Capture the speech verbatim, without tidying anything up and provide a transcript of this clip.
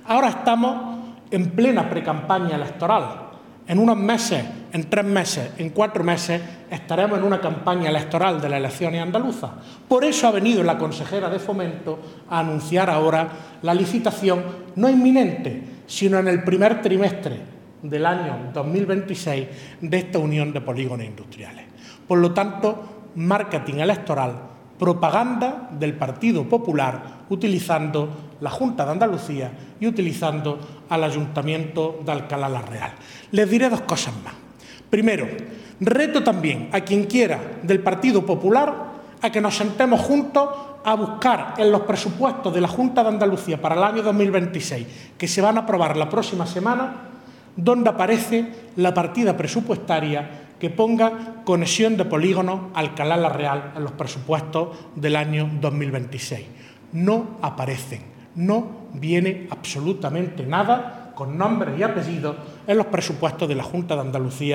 Ahora estamos en plena precampaña electoral. En unos meses, en tres meses, en cuatro meses, estaremos en una campaña electoral de las elecciones andaluzas. Por eso ha venido la consejera de Fomento a anunciar ahora la licitación, no inminente, sino en el primer trimestre del año dos mil veintiséis de esta unión de polígonos industriales. Por lo tanto, marketing electoral, propaganda del Partido Popular, utilizando la Junta de Andalucía y utilizando al Ayuntamiento de Alcalá la Real. Les diré dos cosas más. Primero, reto también a quien quiera del Partido Popular a que nos sentemos juntos a buscar en los presupuestos de la Junta de Andalucía para el año dos mil veintiséis, que se van a aprobar la próxima semana, donde aparece la partida presupuestaria que ponga conexión de polígono Alcalá la Real en los presupuestos del año dos mil veintiséis. No aparecen, no viene absolutamente nada con nombres y apellidos en los presupuestos de la Junta de Andalucía